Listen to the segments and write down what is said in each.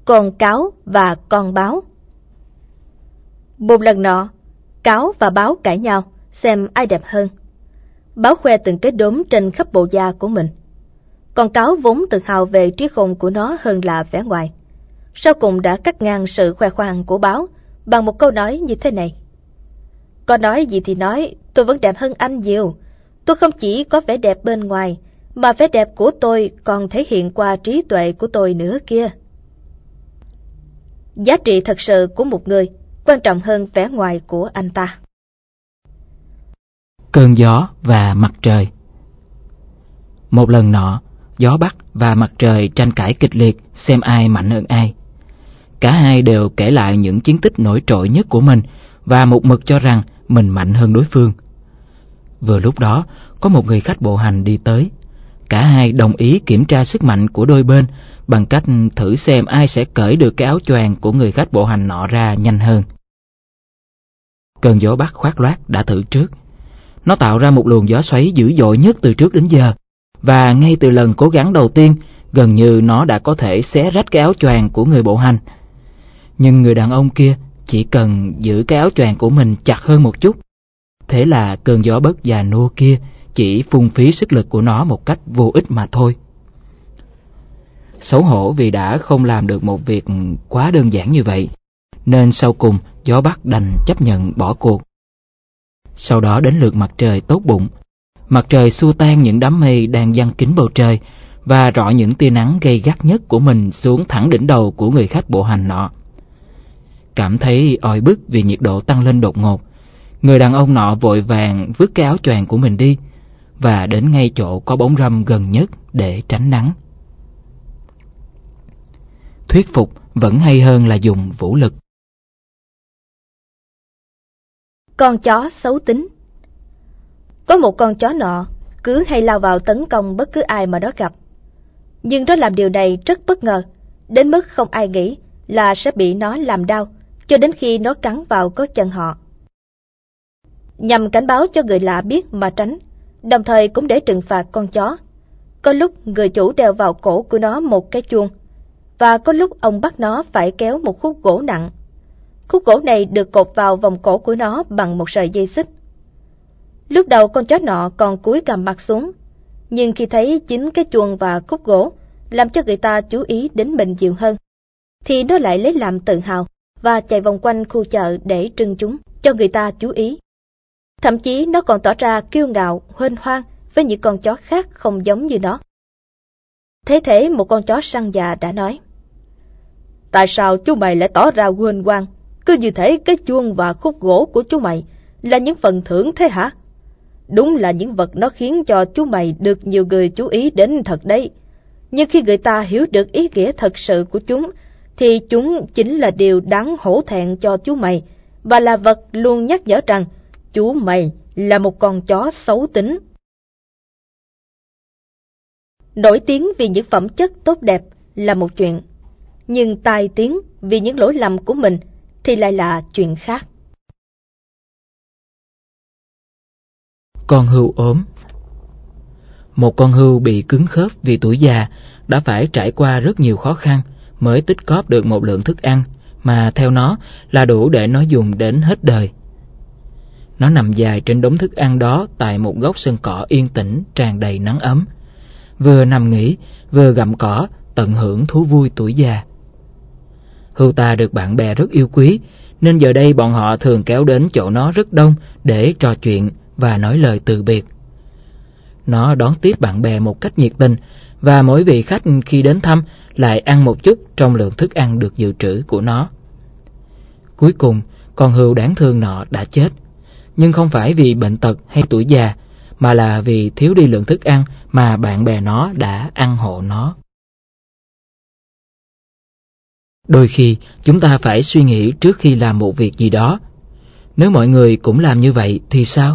con cáo và con báo. Một lần nọ, cáo và báo cãi nhau xem ai đẹp hơn. Báo khoe từng cái đốm trên khắp bộ da của mình. Con cáo vốn tự hào về trí khôn của nó hơn là vẻ ngoài, sau cùng đã cắt ngang sự khoe khoang của báo bằng một câu nói như thế này: "Có nói gì thì nói, tôi vẫn đẹp hơn anh nhiều. Tôi không chỉ có vẻ đẹp bên ngoài, mà vẻ đẹp của tôi còn thể hiện qua trí tuệ của tôi nữa kia." Giá trị thật sự của một người quan trọng hơn vẻ ngoài của anh ta. Cơn gió và mặt trời. Một lần nọ, gió bắc và mặt trời tranh cãi kịch liệt xem ai mạnh hơn ai. Cả hai đều kể lại những chiến tích nổi trội nhất của mình và một mực cho rằng mình mạnh hơn đối phương. Vừa lúc đó, có một người khách bộ hành đi tới. Cả hai đồng ý kiểm tra sức mạnh của đôi bên bằng cách thử xem ai sẽ cởi được cái áo choàng của người khách bộ hành nọ ra nhanh hơn. Cơn gió bắc khoác loác đã thử trước. Nó tạo ra một luồng gió xoáy dữ dội nhất từ trước đến giờ, và ngay từ lần cố gắng đầu tiên, gần như nó đã có thể xé rách cái áo choàng của người bộ hành. Nhưng người đàn ông kia chỉ cần giữ cái áo choàng của mình chặt hơn một chút. Thế là cơn gió bất già nua kia chỉ phung phí sức lực của nó một cách vô ích mà thôi. Xấu hổ vì đã không làm được một việc quá đơn giản như vậy, nên sau cùng gió bắc đành chấp nhận bỏ cuộc. Sau đó đến lượt mặt trời tốt bụng. Mặt trời xua tan những đám mây đang giăng kín bầu trời và rọi những tia nắng gay gắt nhất của mình xuống thẳng đỉnh đầu của người khách bộ hành nọ. Cảm thấy oi bức vì nhiệt độ tăng lên đột ngột, người đàn ông nọ vội vàng vứt cái áo choàng của mình đi và đến ngay chỗ có bóng râm gần nhất để tránh nắng. Thuyết phục vẫn hay hơn là dùng vũ lực. Con chó xấu tính. Có một con chó nọ cứ hay lao vào tấn công bất cứ ai mà nó gặp. Nhưng nó làm điều này rất bất ngờ, đến mức không ai nghĩ là sẽ bị nó làm đau cho đến khi nó cắn vào gót chân họ. Nhằm cảnh báo cho người lạ biết mà tránh, đồng thời cũng để trừng phạt con chó, có lúc người chủ đeo vào cổ của nó một cái chuông, và có lúc ông bắt nó phải kéo một khúc gỗ nặng. Khúc gỗ này được cột vào vòng cổ của nó bằng một sợi dây xích. Lúc đầu con chó nọ còn cúi gằm mặt xuống, nhưng khi thấy chính cái chuông và khúc gỗ làm cho người ta chú ý đến mình nhiều hơn, thì nó lại lấy làm tự hào và chạy vòng quanh khu chợ để trưng chúng cho người ta chú ý. Thậm chí nó còn tỏ ra kiêu ngạo, huênh hoang với những con chó khác không giống như nó. Thế thế một con chó săn già đã nói: "Tại sao chú mày lại tỏ ra huênh hoang, cứ như thể cái chuông và khúc gỗ của chú mày là những phần thưởng thế hả? Đúng là những vật nó khiến cho chú mày được nhiều người chú ý đến thật đấy. Nhưng khi người ta hiểu được ý nghĩa thật sự của chúng, thì chúng chính là điều đáng hổ thẹn cho chú mày, và là vật luôn nhắc nhở rằng chú mày là một con chó xấu tính." Nổi tiếng vì những phẩm chất tốt đẹp là một chuyện, nhưng tai tiếng vì những lỗi lầm của mình thì lại là chuyện khác. Con hươu ốm. Một con hươu bị cứng khớp vì tuổi già đã phải trải qua rất nhiều khó khăn mới tích cóp được một lượng thức ăn mà theo nó là đủ để nó dùng đến hết đời. Nó nằm dài trên đống thức ăn đó tại một góc sân cỏ yên tĩnh tràn đầy nắng ấm, vừa nằm nghỉ vừa gặm cỏ, tận hưởng thú vui tuổi già. Hươu ta được bạn bè rất yêu quý, nên giờ đây bọn họ thường kéo đến chỗ nó rất đông để trò chuyện và nói lời từ biệt. Nó đón tiếp bạn bè một cách nhiệt tình, và mỗi vị khách khi đến thăm lại ăn một chút trong lượng thức ăn được dự trữ của nó. Cuối cùng, con hươu đáng thương nọ đã chết, nhưng không phải vì bệnh tật hay tuổi già, mà là vì thiếu đi lượng thức ăn mà bạn bè nó đã ăn hộ nó. Đôi khi, chúng ta phải suy nghĩ trước khi làm một việc gì đó. Nếu mọi người cũng làm như vậy thì sao?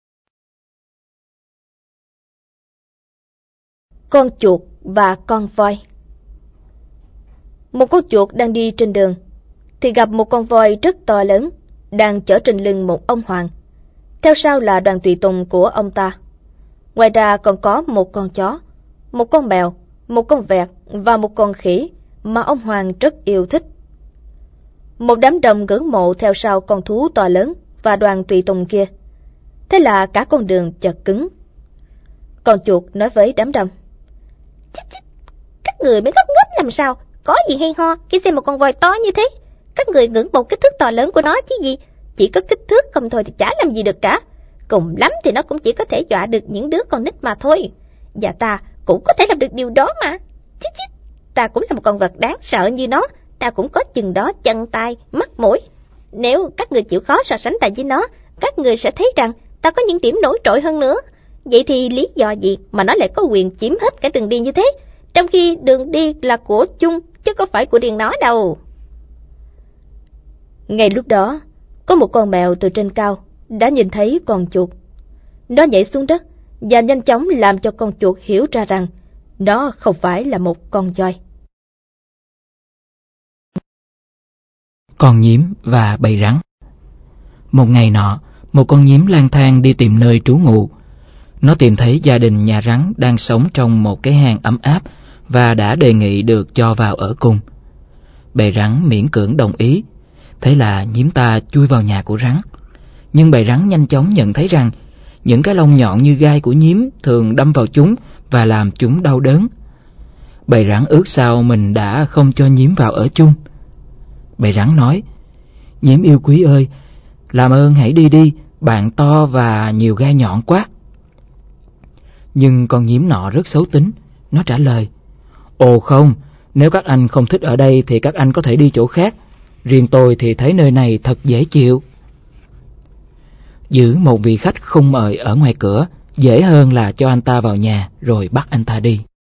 Con chuột và con voi. Một con chuột đang đi trên đường thì gặp một con voi rất to lớn đang chở trên lưng một ông hoàng, theo sau là đoàn tùy tùng của ông ta. Ngoài ra còn có một con chó, một con mèo, một con vẹt và một con khỉ, mà ông Hoàng rất yêu thích. Một đám đông ngưỡng mộ theo sau con thú to lớn và đoàn tùy tùng kia. Thế là cả con đường chật cứng. Con chuột nói với đám đông: Các người mới ngốc nghếch làm sao, có gì hay ho khi xem một con voi to như thế? Các người ngưỡng mộ kích thước to lớn của nó chứ gì, chỉ có kích thước không thôi thì chả làm gì được cả. Cùng lắm thì nó cũng chỉ có thể dọa được những đứa con nít mà thôi. Và ta cũng có thể làm được điều đó mà. Ta cũng là một con vật đáng sợ như nó, ta cũng có chừng đó chân tay, mắt mũi. Nếu các người chịu khó so sánh ta với nó, các người sẽ thấy rằng ta có những điểm nổi trội hơn nữa. Vậy thì lý do gì mà nó lại có quyền chiếm hết cả đường đi như thế, trong khi đường đi là của chung chứ có phải của riêng nó đâu. Ngay lúc đó, có một con mèo từ trên cao đã nhìn thấy con chuột. Nó nhảy xuống đất và nhanh chóng làm cho con chuột hiểu ra rằng nó không phải là một con voi. Con nhím và bầy rắn. Một ngày nọ, một con nhím lang thang đi tìm nơi trú ngụ. Nó tìm thấy gia đình nhà rắn đang sống trong một cái hang ấm áp và đã đề nghị được cho vào ở cùng. Bầy rắn miễn cưỡng đồng ý. Thế là nhím ta chui vào nhà của rắn. Nhưng bầy rắn nhanh chóng nhận thấy rằng những cái lông nhọn như gai của nhím thường đâm vào chúng và làm chúng đau đớn. Bầy rắn ước sao mình đã không cho nhím vào ở chung. Bầy rắn nói: Nhím yêu quý ơi, làm ơn hãy đi đi, bạn to và nhiều gai nhọn quá. Nhưng con nhím nọ rất xấu tính. Nó trả lời: Ồ không, nếu các anh không thích ở đây thì các anh có thể đi chỗ khác. Riêng tôi thì thấy nơi này thật dễ chịu. Giữ một vị khách không mời ở ngoài cửa dễ hơn là cho anh ta vào nhà rồi bắt anh ta đi.